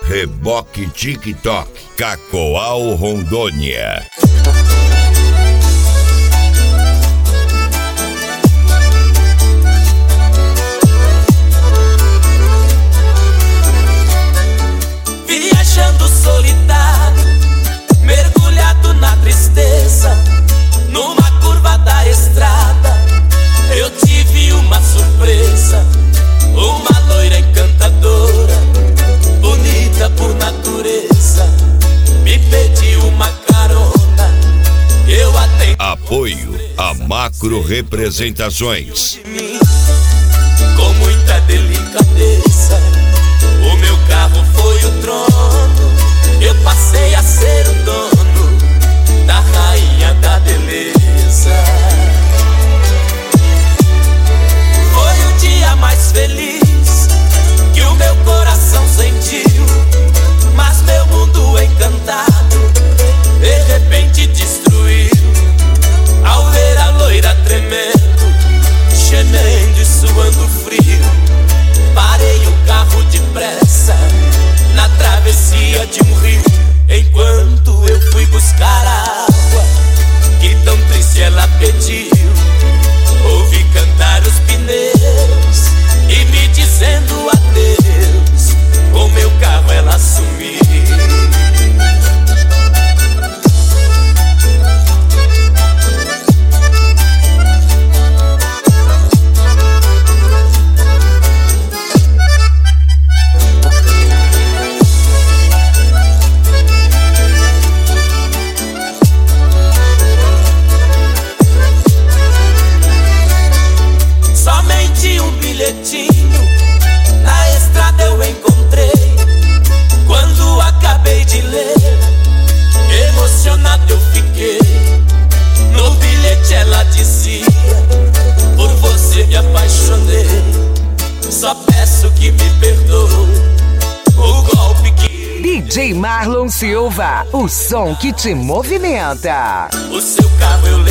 Reboque TikTok, Cacoal, Rondônia. Viajando solitário, mergulhado na tristeza, numa curva da estrada, eu tive uma surpresa. Uma loira encantadora, bonita por natureza, me pediu uma carona, eu atendi. Apoio a Macro Representações. Com muita delicadeza, o meu carro foi o trono, eu passei a ser o dono da rainha da beleza. Foi o dia mais feliz que o meu coração sentiu, mas meu mundo encantado de repente destruiu, ao ver a loira tremendo, gemendo e suando frio. Parei o carro depressa na travessia de um rio, enquanto eu fui buscar a água que tão triste ela pediu. Ouvi cantar os pneus e me dizendo adeus, com meu carro ela sumiu. Na estrada eu encontrei, quando acabei de ler, emocionado eu fiquei. No bilhete ela dizia: por você me apaixonei, só peço que me perdoe o golpe que... DJ Marlon Silva, o som que te movimenta. O seu carro eu